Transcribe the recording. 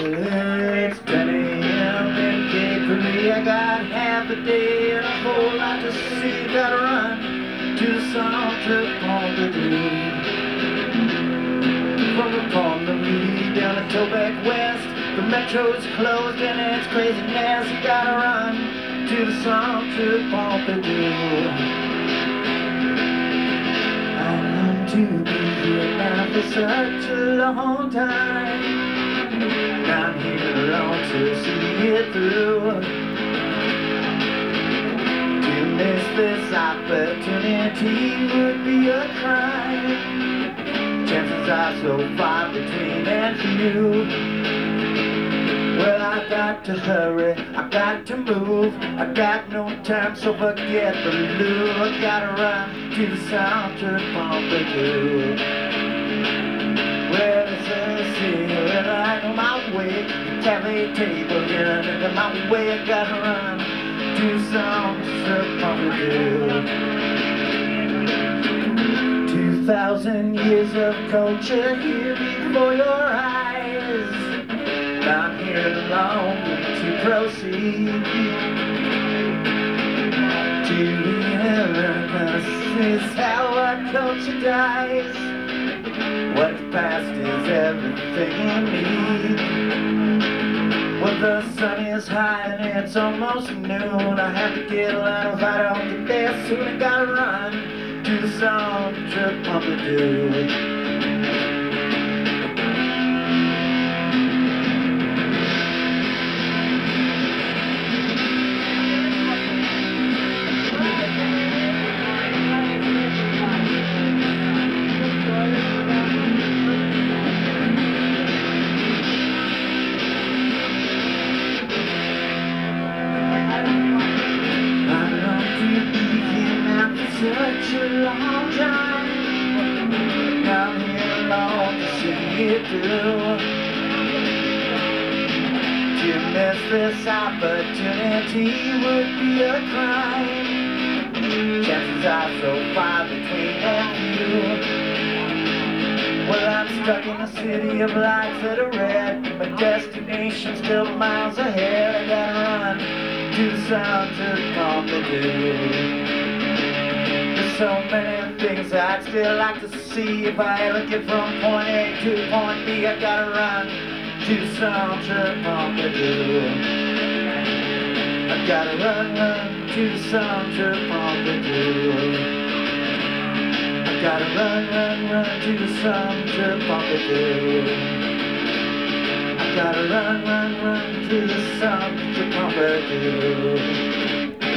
It's 10 a.m. in Capri. I got half a day and a whole lot to see. Gotta run to Centre Pompidou. From the Pont de Midi down to Tobac West, the metro's closed and it's craziness. You gotta run to the Centre Pompidou. I long to be here now for such a long time. I'm here alone to see it through. To miss this opportunity would be a crime. Chances are so far between and few. Well, I got to hurry, I got to move. I got no time, so forget the loo. I gotta run to the Centre Pompidou. Well, it's a cigarette light on my way. The cafe table getting into my way. I gotta run to Centre Pompidou. 2,000 years of culture here before your eyes. I'm here alone to proceed to the This is how our culture dies. What's past is everything you need. Well, the sun is high and it's almost noon. I have to get out if I don't get there soon. I gotta run to the Centre Pompidou. Such a long time. I'm here alone to see it through. To miss this opportunity would be a crime. Chances are so far between and few. Well, I'm stuck in a city of lights that are red. My destination's still miles ahead. I gotta run to the Centre Pompidou. So many things I'd still like to see. If I ever get from point A to point B, I gotta run to Centre Pompidou. I gotta run to Centre Pompidou. I gotta run to Centre Pompidou. I gotta run to Centre Pompidou.